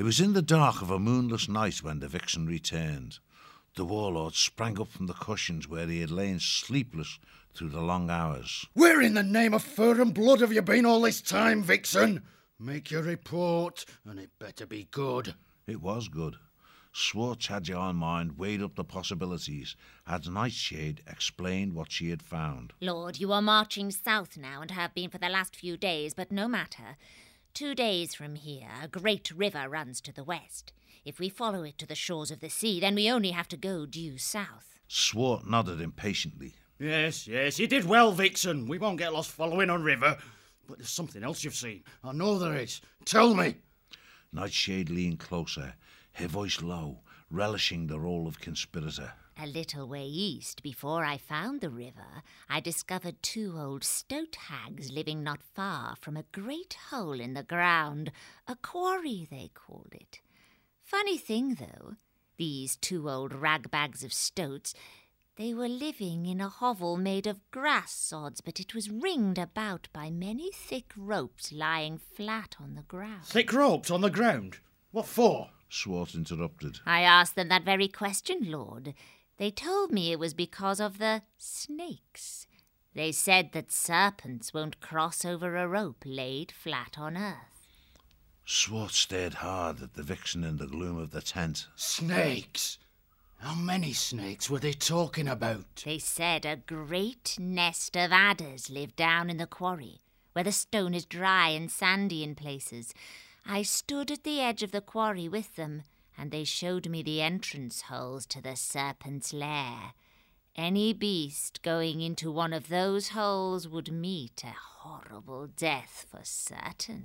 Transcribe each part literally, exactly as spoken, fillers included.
It was in the dark of a moonless night when the vixen returned. The warlord sprang up from the cushions where he had lain sleepless through the long hours. Where in the name of fur and blood have you been all this time, vixen? Make your report, and it better be good. It was good. Swartz had your own mind weighed up the possibilities as Nightshade explained what she had found. Lord, you are marching south now and have been for the last few days, but no matter. Two days from here, a great river runs to the west. If we follow it to the shores of the sea, then we only have to go due south. Swart nodded impatiently. Yes, yes, you did well, vixen. We won't get lost following on river. But there's something else you've seen. I know there is. Tell me. Nightshade leaned closer, her voice low, relishing the role of conspirator. A little way east, before I found the river, I discovered two old stoat hags living not far from a great hole in the ground, a quarry they called it. Funny thing, though, these two old ragbags of stoats, they were living in a hovel made of grass sods, but it was ringed about by many thick ropes lying flat on the ground. Thick ropes on the ground? What for? Swart interrupted. I asked them that very question, Lord. They told me it was because of the snakes. They said that serpents won't cross over a rope laid flat on earth. Swart stared hard at the vixen in the gloom of the tent. Snakes? How many snakes were they talking about? They said a great nest of adders lived down in the quarry, where the stone is dry and sandy in places. I stood at the edge of the quarry with them, and they showed me the entrance holes to the serpent's lair. Any beast going into one of those holes would meet a horrible death for certain.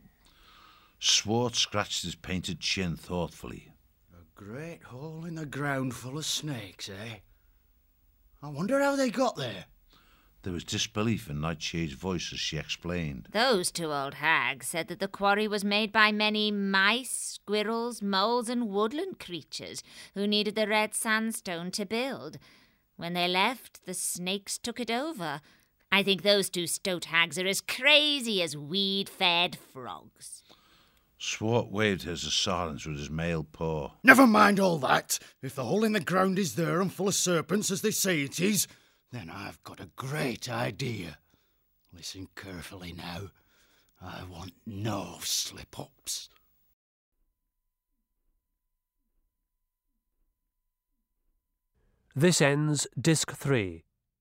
Swart scratched his painted chin thoughtfully. A great hole in the ground full of snakes, eh? I wonder how they got there. There was disbelief in Nightshade's voice as she explained. Those two old hags said that the quarry was made by many mice, squirrels, moles, and woodland creatures who needed the red sandstone to build. When they left, the snakes took it over. I think those two stoat hags are as crazy as weed-fed frogs. Swart waved his silence with his mailed paw. Never mind all that. If the hole in the ground is there and full of serpents, as they say it is, then I've got a great idea. Listen carefully now. I want no slip-ups. This ends Disc three.